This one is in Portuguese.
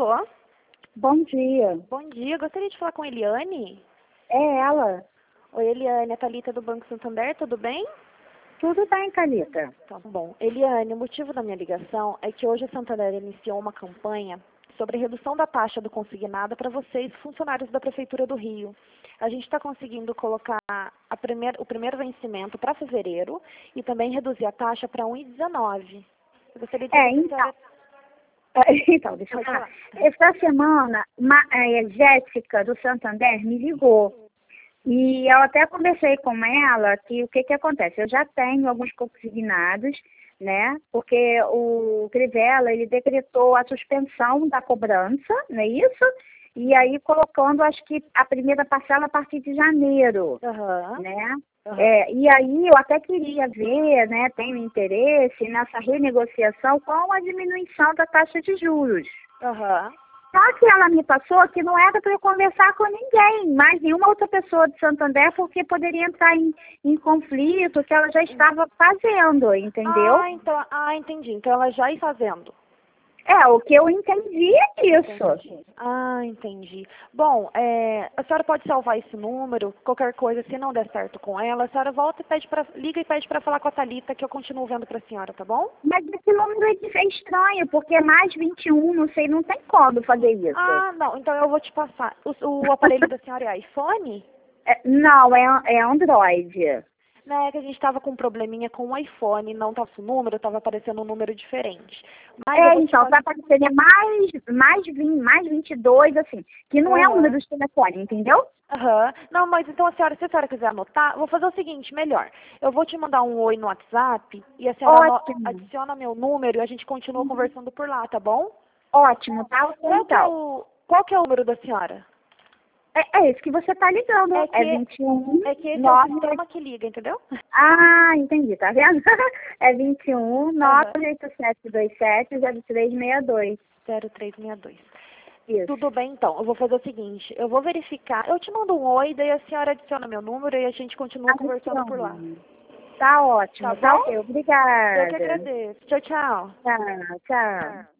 Alô? Bom dia. Bom dia, gostaria de falar com a Eliane? É ela. Oi, Eliane, a Thalita do Banco Santander, tudo bem? Tudo bem, Thalita? Tá bom. Eliane, o motivo da minha ligação é que hoje a Santander iniciou uma campanha sobre a redução da taxa do consignado para vocês, funcionários da Prefeitura do Rio. A gente está conseguindo colocar o primeiro vencimento para fevereiro e também reduzir a taxa para 1,19. Eu gostaria de saber se a senhora... Então, deixa eu falar. Esta semana, a Jéssica do Santander me ligou. E eu até conversei com ela que o que acontece? Eu já tenho alguns consignados, né? Porque o Crivella, ele decretou a suspensão da cobrança, não é isso? E aí colocando, acho que a primeira parcela a partir de janeiro, né? E aí eu até queria ver, né, tenho interesse nessa renegociação com a diminuição da taxa de juros. Só que ela me passou que não era para eu conversar com ninguém, mais nenhuma outra pessoa de Santander, porque poderia entrar em conflito que ela já estava fazendo, entendeu? Entendi. Então ela já está fazendo. O que eu entendi é isso. Entendi. Bom, a senhora pode salvar esse número, qualquer coisa, se não der certo com ela, a senhora volta e liga e pede para falar com a Thalita, que eu continuo vendo para a senhora, tá bom? Mas esse número é estranho, porque é mais 21, não sei, não tem como fazer isso. Não, então eu vou te passar. O aparelho da senhora é iPhone? Não, é Android. Né, que a gente estava com um probleminha com o iPhone, não estava o número, estava aparecendo um número diferente. Mas então, tá aparecendo mais 22, assim, que não é o número do telefone, entendeu? Não, mas então se a senhora quiser anotar, vou fazer o seguinte, melhor. Eu vou te mandar um oi no WhatsApp e a senhora adiciona meu número e a gente continua conversando por lá, tá bom? Ótimo, tá? Qual que é o número da senhora? É esse que você tá ligando. É 21. É que esse é o sistema que liga, entendeu? Entendi, tá vendo? É 21 98727 0362. 0362. Isso. Tudo bem, então. Eu vou fazer o seguinte, eu vou verificar. Eu te mando um oi, daí a senhora adiciona meu número e a gente continua conversando por lá. Tá ótimo, tá ok. Obrigada. Eu que agradeço. Tchau, tchau. Tchau.